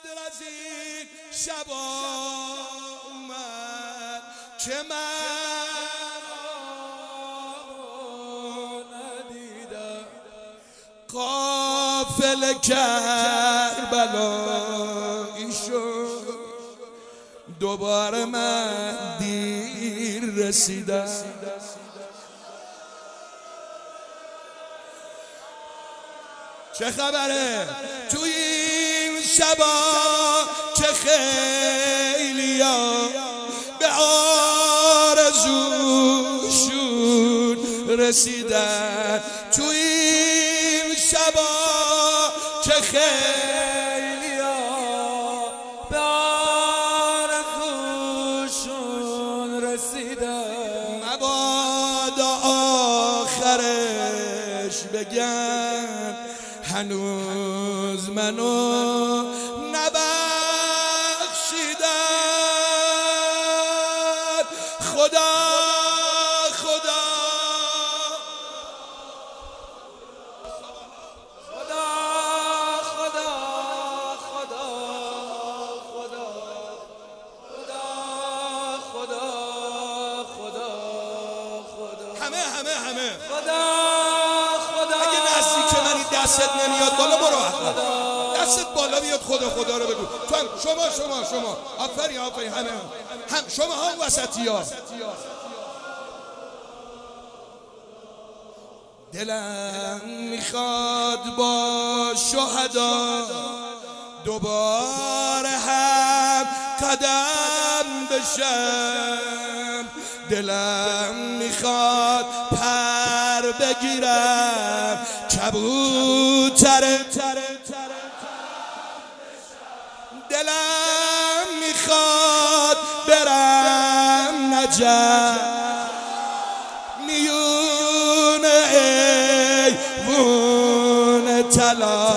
دل از این شبا اومد که من ندیدم قافل کربلایی شد دوباره من دیر رسیدم چه خبره توی این شبا که خیلیا به آرزوشون رسیدن توی این شبا که خیلیا به آرزوشون رسیدن مبادا آخرش بگن هنوز منو نبخشیدن خدا خدا خدا خدا خدا خدا خدا خدا خدا همه خدا اگه نزدیک منی دستت نمیاد بالا برو دستت بالا بیاد خدا رو بگو تو هم شما آفرین همه هم شما هم وسطی ها دلم میخواد با شهدا دوباره هم قدم بشم دلم میخواد پر بگیرم کبوتر دلم میخواد برم نجف میونه ایوون طلا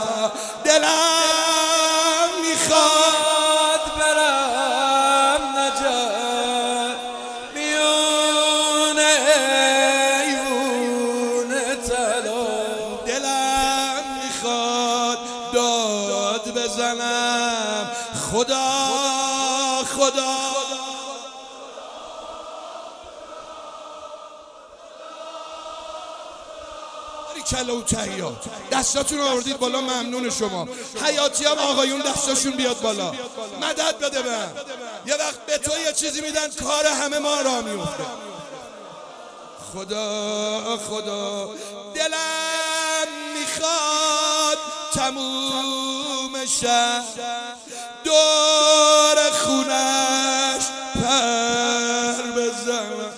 دلم میخواد برم نجف میونه ایوون طلا دلم میخواد داد بزنم خدا کلا و تهیات دستاتون رو آوردید بالا ممنون شما حیاتی هم آقایون دستاشون بیاد بالا مدد بده من یه وقت به تو یه چیزی میدن کار همه ما را میفته خدا دلم میخواد تموم شب دور خونش پر بزنم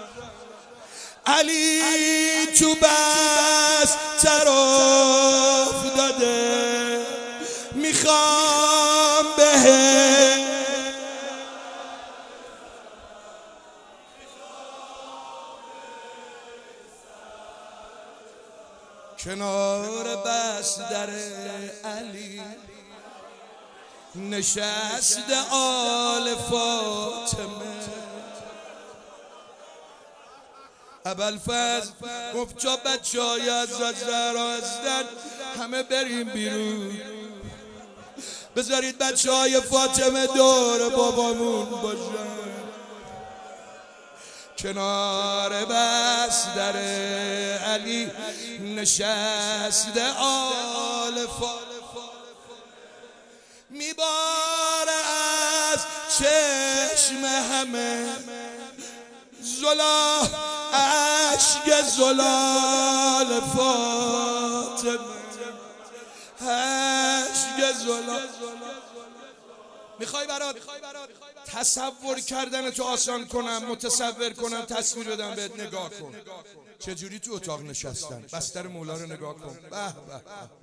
علی تو بستر افتاده میخوام به کنار بستر علی نشسته آل فاطمه ابوالفضل گفت چا بچه های از زهرا هستن همه بریم بیرون بذارید بچه های فاطمه دور بابامون باشن کنار بستر علی نشسته آل فاطمه میباره از چشم همه اشک زلال فاطمه اشک زلال میخوای برات تصور کردن تو آسان کنم متصور کنم تصویر بدم بهت نگاه کن چجوری تو اتاق نشستن بستر مولا رو نگاه کن به به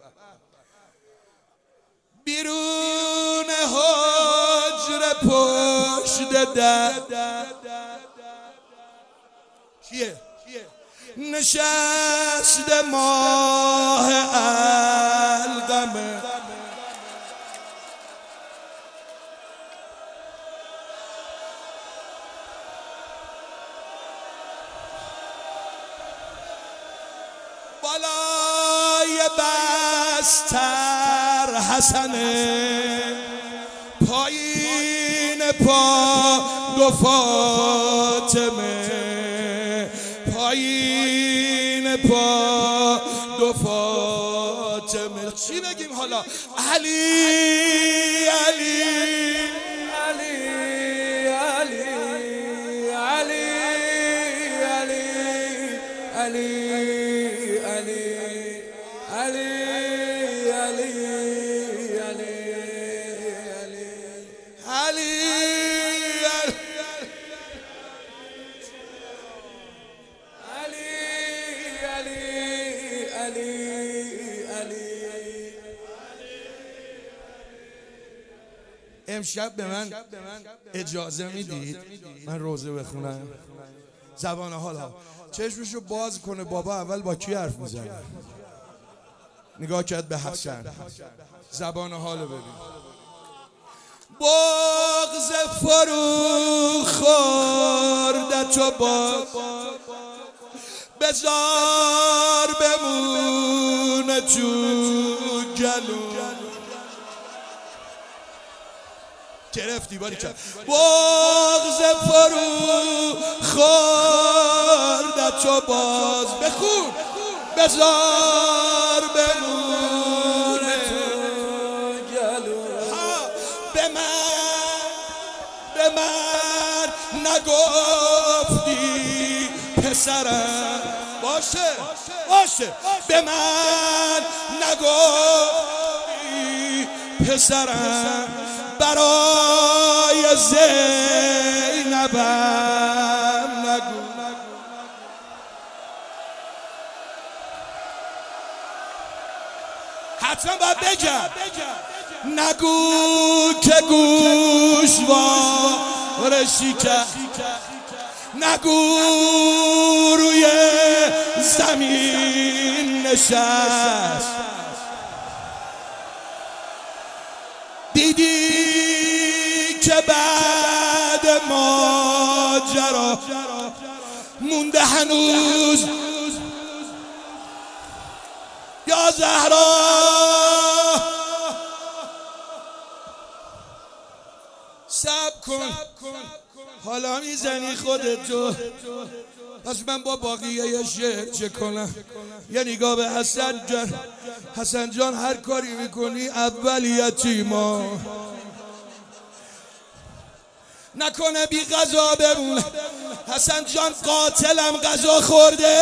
بیرون حجره پشت در کیه؟ نشست ماه القمه بالای بستر الحسنه پایین پا دو فاطمه پایین پا دو فاطمه چی بگیم حالا علی علی علی علی علی علی علی علی امشب به من اجازه میدید من روزه بخونم؟ زبان حال ها چشمشو باز کنه. بابا اول با کی حرف میزنه؟ نگاه کرد به حسن. زبان حالو ببین. بغض فرو خوردت و باز بزار بمونه تو گلو. گرفتی باری کرد. بغض فرو خوردت و باز بخون بزار بمونه تو گلو. به من نگفتی پسرم باشه به من نگفتی پسرم برای زینبم نگو. حتما باید بگم نگو که گوشوارشی کرد نگو روی زمین نشست دیدی که بعد ماجرا مونده هنوز یا زهرا صبر کن حالا میزنی خودتو. پس من با باقیه شعر چه کنم؟ یه نگاه به حسن جان. حسن جان هر کاری میکنی اول یتیما نکنه بی غذا بمونه. حسن جان قاتلم غذا خورده.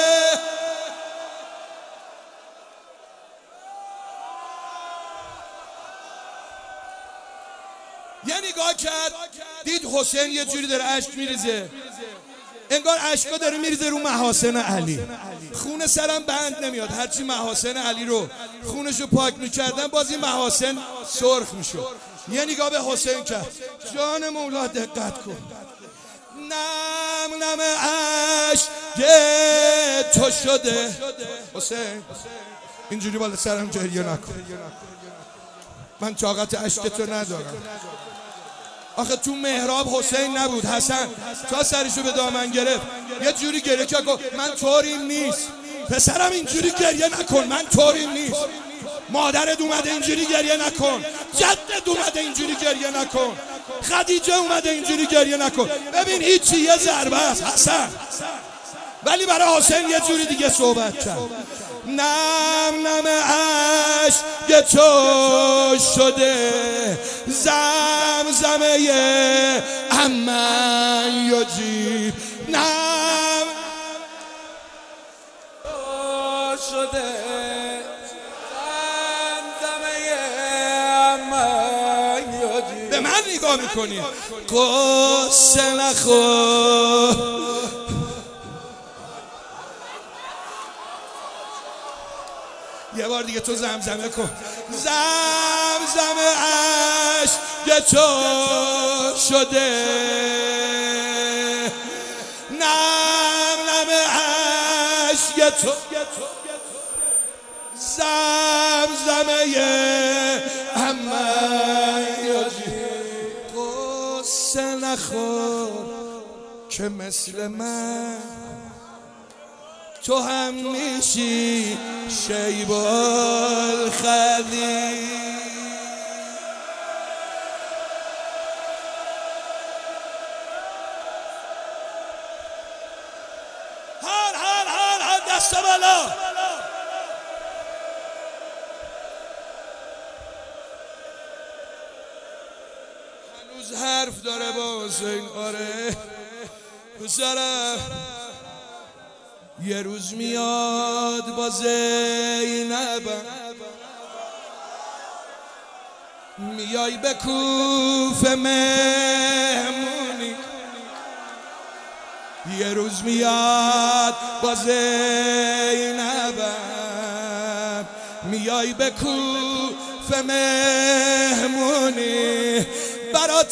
یه نگاه کرد دید حسین یه جوری داره اشک میریزه انگار اشکا داره میریزه رو محاسن علی. خون سرم بند نمیاد. هرچی محاسن علی رو خونشو پاک میکردن باز این محاسن سرخ میشد. یه نگاه به حسین کرد. جان مولا دقت کن. نم نم اشک تو شده. حسین اینجوری بالا سرم گریه نکن. من طاقت اشکتو ندارم. آخه تو محراب حسین نبود. حسن تا سرشو به دامن گرفت یه جوری گریه کرد گفت من طوریم نیست پسرم اینجوری گریه نکن. من طوریم نیست. مادرت اومده اینجوری گریه نکن. جدت اومده اینجوری گریه نکن. خدیجه اومده اینجوری گریه نکن. ببین هیچی یه ضربه است حسن. ولی برای حسین یه جوری دیگه صحبت کرد. نم نم اشک تو شده زمزمه امن یجیب. نم شده زمزمه امن یجیب. به من نگاه میکنی قصه نخور. یه بار دیگه تو زمزمه کن. زمزمه اشک تو شده نم نم اشک تو زمزمه امن یجیب. قصه نخور که مثل من تو هم میشی شیب الخدیر. دست بالا. هنوز حرف داره با حسین. آره پسرم یه روز میاد با زینبم، میای به کوفه مهمونی. یه روز میاد با زینبم، میای به کوفه مهمونی. برا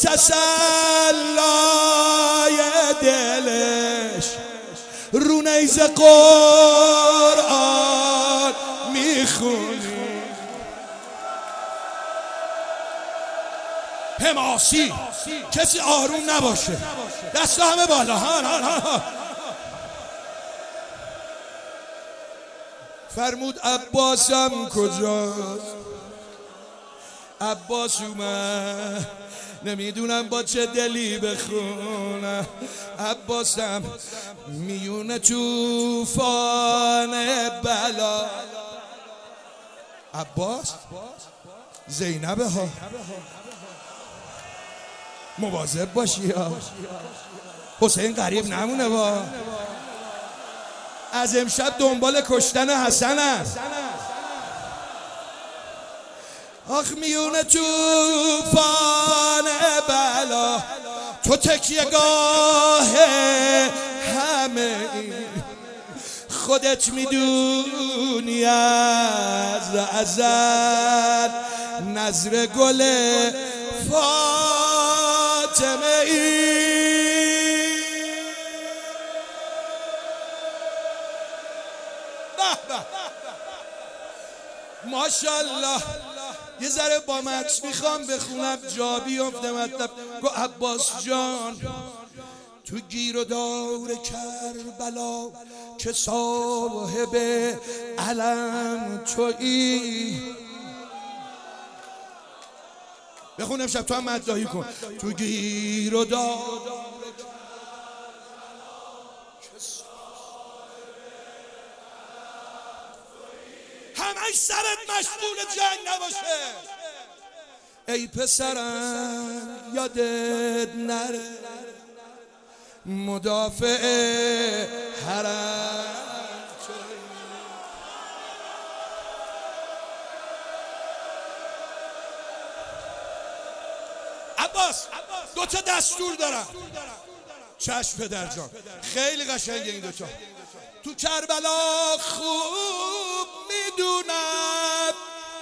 تسلای دلش رو نیزه قرآن میخونی. حماسی کسی آروم نباشه، دست همه بالا. فرمود عباسم کجاست؟ عباس اومد، نمیدونم با چه دلی بخونم. عباسم میونه توفان بلا. عباس زینبه ها، مواظب باشی ها، حسین غریب نمونه با. از امشب دنبال کشتن حسن است. آخ میونه توفان بلا، تو تکیه گاه همه خودت میدونی از ازل. نظر گل فاطمه ای ماشاءالله. یه ذره با مکس میخوام بخونم جا بیفته مطلب. گو عباس جان تو گیر و دور کربلا که صاحب علم تویی. بخونم شب تو هم مداحی کن. تو گیر و دور همش سرت مشغول جنگ نباشه. ای پسرم یادت نره مدافع حرم. عباس دوتا دستور دارم. چشم پدر جان، خیلی قشنگه این دوتا. تو کربلا خوب میدونم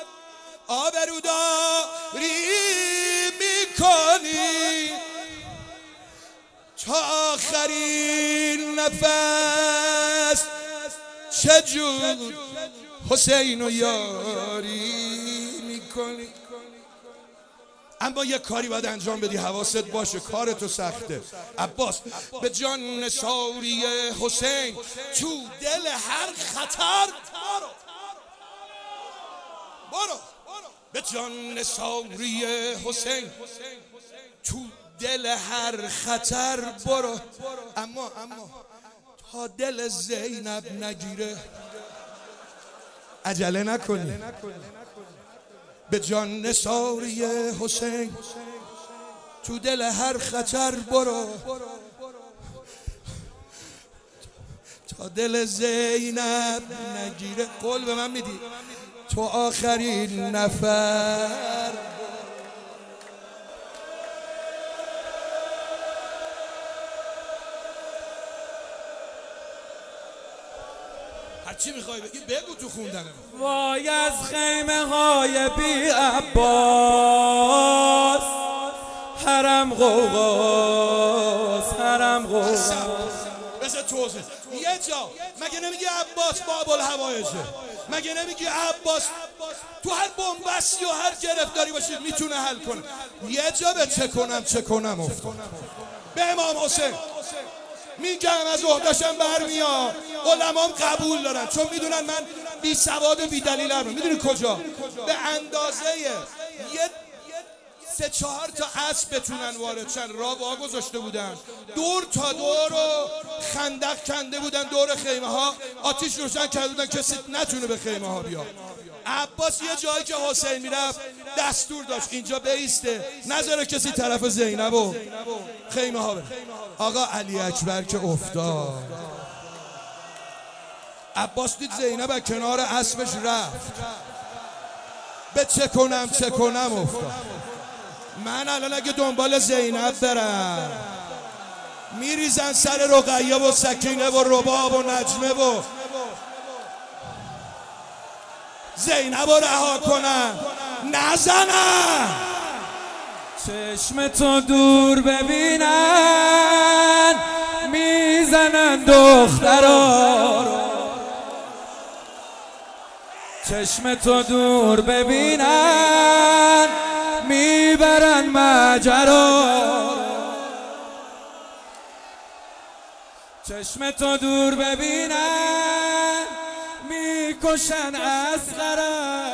آبروداری میکنی، تا آخرین نفس چجور حسین و یاری میکنی. اما یه کاری باید انجام بدی، حواست باشه، کارتو سخته. عباس به جان ساری حسین تو دل هر خطر برو. به جان ساری حسین تو دل هر خطر برو. اما تا دل زینب نگیره عجله نکنی. به جان نثاری حسین تو دل هر خطر برو. تا دل زینب نگیره. قول به من میدی تو آخرین نفر. هرچی میخوای بگی بگو تو خوندنم. وای از خیمه های بی عباس، حرم غوغاست حرم غوغاست. بذار توضیح. یه جا مگه نمیگی عباس باب الهوایجه؟ مگه نمیگی عباس تو هر بنبستی و هر گرفتاری باشید میتونه حل کنه؟ یه جا به چه کنم افتاد. به امام حسین میگم از عهده‌شم برمیام. علمام قبول دارن چون میدونن من بی سواد و بی دلیل هم. میدونی کجا؟ به اندازه یه 3-4 تا اسب بتونن وارد شن. راه وا گذاشته بودن، دور تا دور و خندق کنده بودن دور خیمه ها، آتیش روشن کرده بودن کسی نتونه به خیمه ها بیاد. عباس یه جایی که حسین میرفت دستور داشت اینجا بیسته، نذاره کسی طرف زینب و خیمه ها بره. آقا علی اکبر که افتاد، عباس دید زینب از کنار اسبش رفت، به چه کنم افتاد. من الان اگه دنبال زینب برم میریزن سر رقیه و سکینه و رباب و نجمه و زینب رو رها کنن، نزنن. چشم تو دور ببینن میزنن دخترا رو، چشم تو دور ببینن میبرن ماجرا، چشم تو دور ببینن میکشن اصغرا.